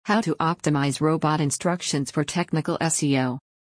How to optimize robot instructions for technical SEO.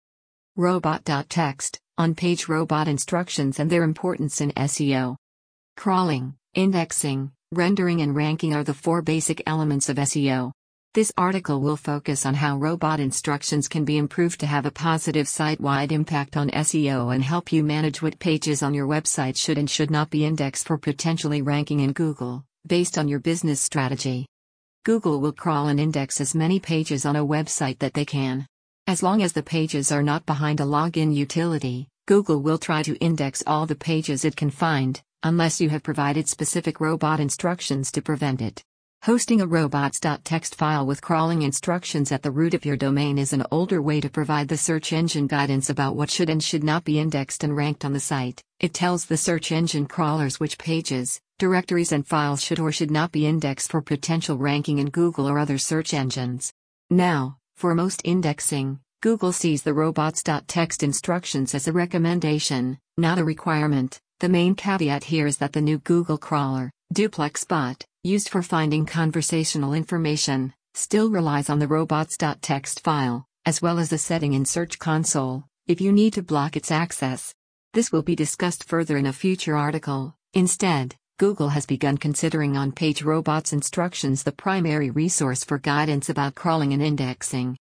Robot.txt, on-page robot instructions and their importance in SEO. Crawling, indexing, rendering and ranking are the four basic elements of SEO. This article will focus on how robot instructions can be improved to have a positive site-wide impact on SEO and help you manage what pages on your website should and should not be indexed for potentially ranking in Google, based on your business strategy. Google will crawl and index as many pages on a website that they can. As long as the pages are not behind a login utility, Google will try to index all the pages it can find, unless you have provided specific robot instructions to prevent it. Hosting a robots.txt file with crawling instructions at the root of your domain is an older way to provide the search engine guidance about what should and should not be indexed and ranked on the site. It tells the search engine crawlers which pages, directories and files should or should not be indexed for potential ranking in Google or other search engines. Now, for most indexing, Google sees the robots.txt instructions as a recommendation, not a requirement. The main caveat here is that the new Google crawler, DuplexBot, used for finding conversational information, still relies on the robots.txt file, as well as a setting in Search Console, if you need to block its access. This will be discussed further in a future article. Instead, Google has begun considering on-page robots instructions the primary resource for guidance about crawling and indexing.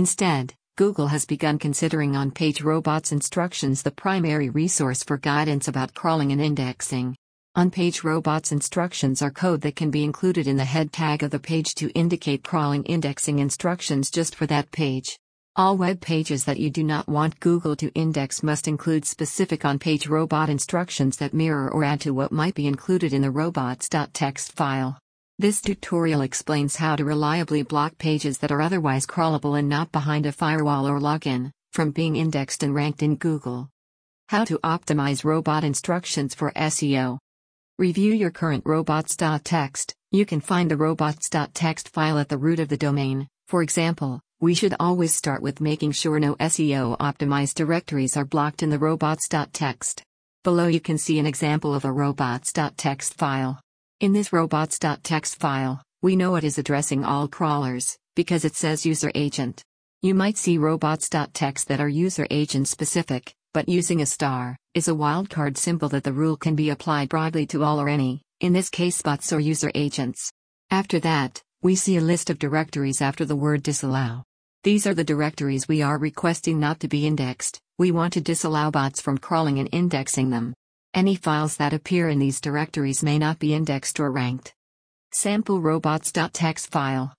Google has begun considering on-page robots instructions the primary resource for guidance about crawling and indexing. On-page robots instructions are code that can be included in the head tag of the page to indicate crawling indexing instructions just for that page. All web pages that you do not want Google to index must include specific on-page robot instructions that mirror or add to what might be included in the robots.txt file. This tutorial explains how to reliably block pages that are otherwise crawlable and not behind a firewall or login, from being indexed and ranked in Google. How to optimize robot instructions for SEO. Review your current robots.txt. You can find the robots.txt file at the root of the domain. For example, we should always start with making sure no SEO optimized directories are blocked in the robots.txt. Below you can see an example of a robots.txt file. In this robots.txt file, we know it is addressing all crawlers, because it says user agent. You might see robots.txt that are user agent specific, but using a star is a wildcard symbol that the rule can be applied broadly to all or any, in this case bots or user agents. After that, we see a list of directories after the word disallow. These are the directories we are requesting not to be indexed. We want to disallow bots from crawling and indexing them. Any files that appear in these directories may not be indexed or ranked. Sample robots.txt file.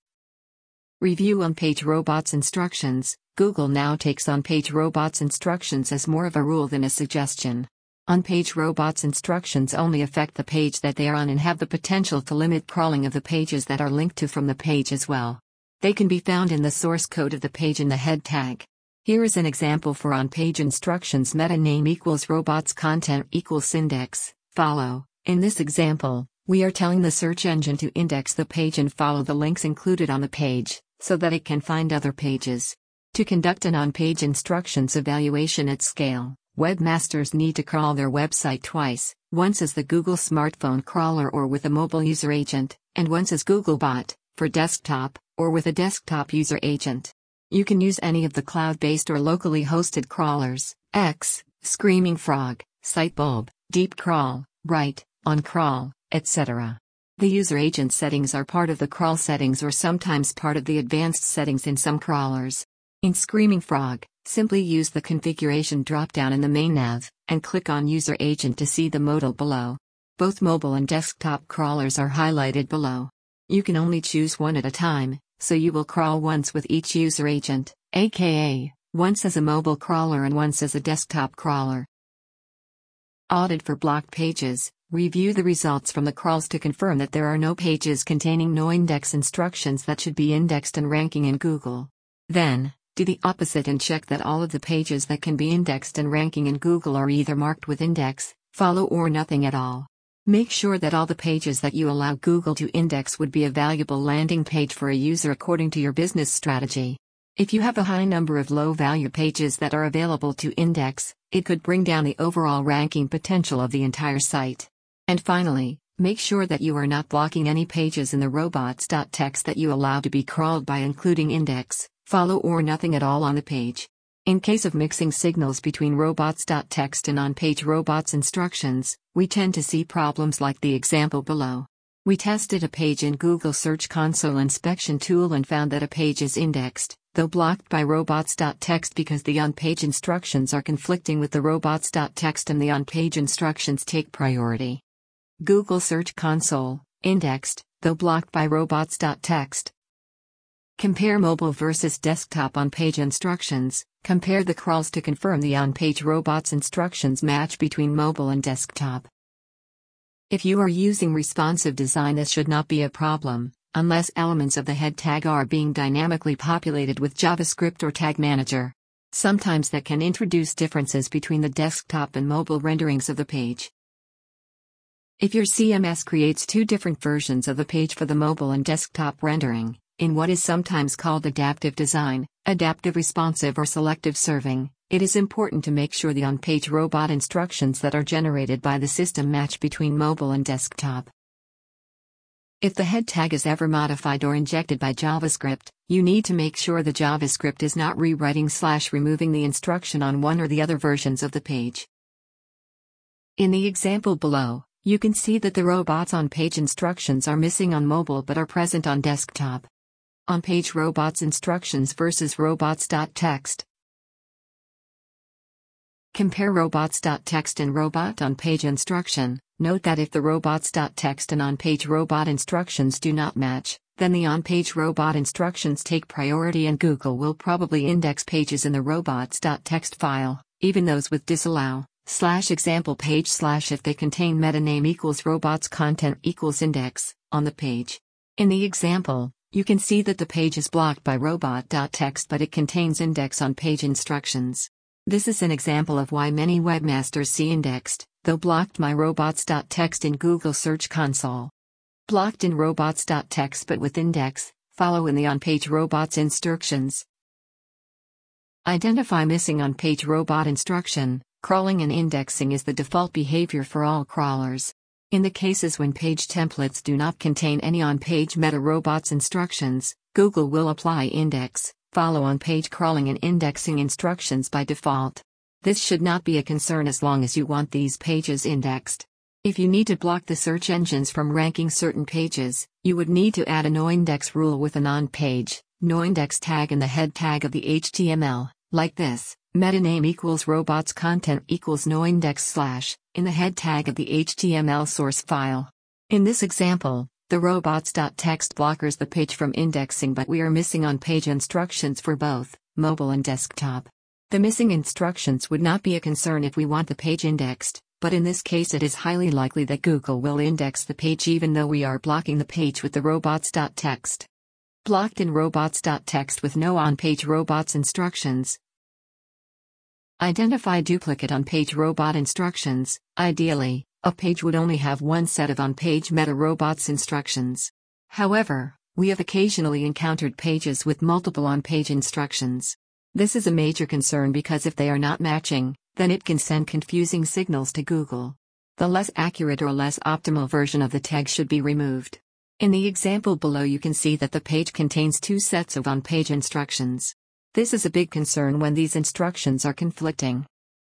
Review on-page robots instructions. Google now takes on-page robots instructions as more of a rule than a suggestion. On-page robots instructions only affect the page that they are on and have the potential to limit crawling of the pages that are linked to from the page as well. They can be found in the source code of the page in the head tag. Here is an example for on-page instructions: meta name equals robots content equals index, follow. In this example, we are telling the search engine to index the page and follow the links included on the page, so that it can find other pages. To conduct an on-page instructions evaluation at scale, webmasters need to crawl their website twice, once as the Google smartphone crawler or with a mobile user agent, and once as Googlebot, for desktop, or with a desktop user agent. You can use any of the cloud-based or locally hosted crawlers: X, Screaming Frog, Sitebulb, DeepCrawl, Right, OnCrawl, etc. The user agent settings are part of the crawl settings or sometimes part of the advanced settings in some crawlers. In Screaming Frog, simply use the configuration drop-down in the main nav, and click on User Agent to see the modal below. Both mobile and desktop crawlers are highlighted below. You can only choose one at a time, so you will crawl once with each user agent, aka, once as a mobile crawler and once as a desktop crawler. Audit for blocked pages. Review the results from the crawls to confirm that there are no pages containing no index instructions that should be indexed and ranking in Google. Then, do the opposite and check that all of the pages that can be indexed and ranking in Google are either marked with index, follow, or nothing at all. Make sure that all the pages that you allow Google to index would be a valuable landing page for a user according to your business strategy. If you have a high number of low-value pages that are available to index, it could bring down the overall ranking potential of the entire site. And finally, Make sure that you are not blocking any pages in the robots.txt that you allow to be crawled by, including index, follow, or nothing at all on the page. In case of mixing signals between robots.txt and on-page robots instructions, we tend to see problems like the example below. We tested a page in Google Search Console inspection tool and found that a page is indexed, though blocked by robots.txt because the on-page instructions are conflicting with the robots.txt and the on-page instructions take priority. Google Search Console, indexed, though blocked by robots.txt. Compare mobile versus desktop on-page instructions. Compare the crawls to confirm the on-page robots instructions match between mobile and desktop. If you are using responsive design, this should not be a problem, unless elements of the head tag are being dynamically populated with JavaScript or Tag Manager. Sometimes that can introduce differences between the desktop and mobile renderings of the page. If your CMS creates two different versions of the page for the mobile and desktop rendering, in what is sometimes called adaptive design, adaptive responsive, or selective serving, it is important to make sure the on-page robot instructions that are generated by the system match between mobile and desktop. If the head tag is ever modified or injected by JavaScript, you need to make sure the JavaScript is not rewriting/removing the instruction on one or the other versions of the page. In the example below, you can see that the robots on-page instructions are missing on mobile but are present on desktop. On-page robots instructions versus robots.txt. Compare robots.txt and robot on-page instruction. Note that if the robots.txt and on-page robot instructions do not match, then the on-page robot instructions take priority and Google will probably index pages in the robots.txt file, even those with disallow /example page/ if they contain meta name equals robots content equals index on the page. In the example, you can see that the page is blocked by robot.txt but it contains index on page instructions. This is an example of why many webmasters see indexed, though blocked by robots.txt in Google Search Console. Blocked in robots.txt but with index, follow in the on-page robots instructions. Identify missing on-page robot instruction. Crawling and indexing is the default behavior for all crawlers. In the cases when page templates do not contain any on-page meta robots instructions, Google will apply index, follow on-page crawling and indexing instructions by default. This should not be a concern as long as you want these pages indexed. If you need to block the search engines from ranking certain pages, you would need to add a noindex rule with an on-page, noindex tag in the head tag of the HTML, like this. Meta name equals robots content equals noindex / in the head tag of the HTML source file. In this example, the robots.txt blockers the page from indexing, but we are missing on-page instructions for both mobile and desktop. The missing instructions would not be a concern if we want the page indexed, but in this case it is highly likely that Google will index the page even though we are blocking the page with the robots.txt. Blocked in robots.txt with no on-page robots instructions. Identify duplicate on-page robot instructions. Ideally, a page would only have one set of on-page meta robots instructions. However, we have occasionally encountered pages with multiple on-page instructions. This is a major concern because if they are not matching, then it can send confusing signals to Google. The less accurate or less optimal version of the tag should be removed. In the example below, you can see that the page contains two sets of on-page instructions. This is a big concern when these instructions are conflicting.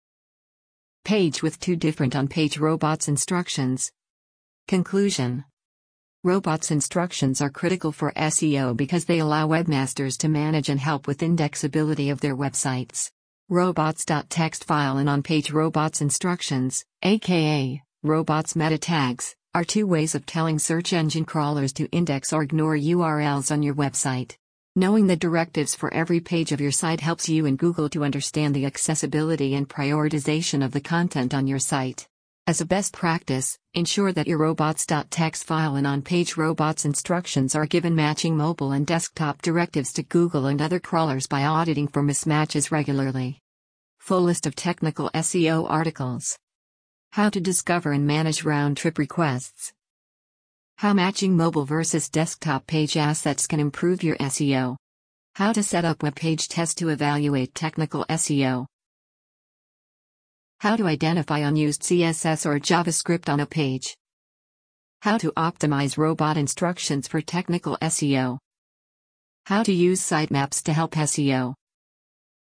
Page with two different on-page robots instructions. Conclusion. Robots instructions are critical for SEO because they allow webmasters to manage and help with indexability of their websites. Robots.txt file and on-page robots instructions, aka robots meta tags, are two ways of telling search engine crawlers to index or ignore URLs on your website. Knowing the directives for every page of your site helps you and Google to understand the accessibility and prioritization of the content on your site. As a best practice, ensure that your robots.txt file and on-page robots instructions are given matching mobile and desktop directives to Google and other crawlers by auditing for mismatches regularly. Full list of technical SEO articles. How to discover and manage round-trip requests. How matching mobile versus desktop page assets can improve your SEO. How to set up web page tests to evaluate technical SEO. How to identify unused CSS or JavaScript on a page. How to optimize robot instructions for technical SEO. How to use sitemaps to help SEO.